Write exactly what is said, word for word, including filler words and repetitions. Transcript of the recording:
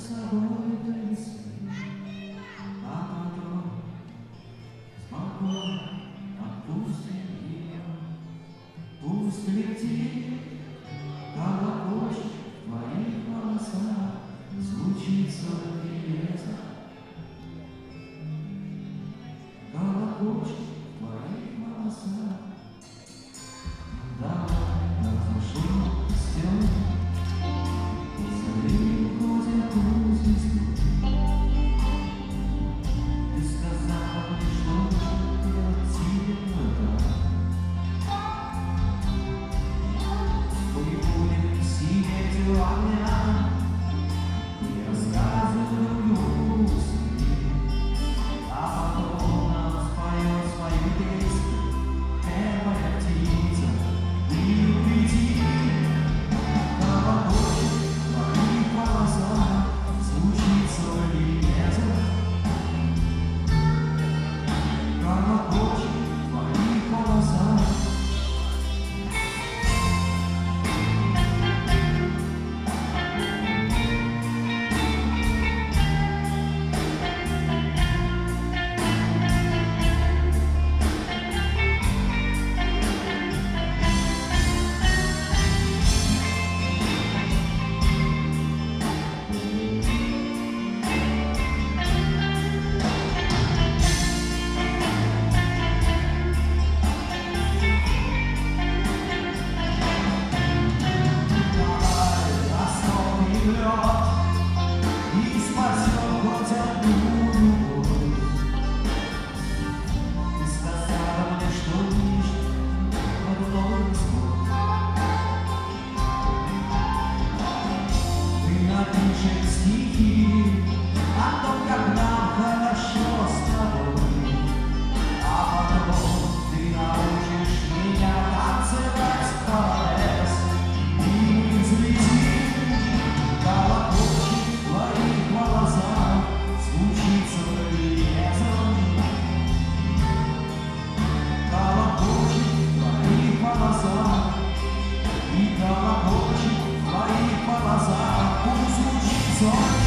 собой танцуй, а потом спокойно отпустим ее. Пусть летит, колокольчик в твоих волосах, звучит сотни лета. Колокольчик в твоих волосах. Давай разожжем костер, позови ходят у звезду. Ты сказала мне, что делать тебе надо. Мы будем сидеть у огня и рассказывать грусти, а потом нам споет свою песню первая птица. Ты убеди, колокольчик в твоих волосах, звучит соль лета. Колокольчик в твоих волосах. И спасем хоть одну любовь. Ты сказала мне, что лишь одной слов. Ты напишешь стихи о том, как нам хорошо с тобой, а потом ты научишь меня танцевать палес, и мы взлетим. Колокольчик в твоих волосах, звучит соль летом. Колокольчик в твоих волосах, и колокольчик в твоих волосах, пусть звучит соль.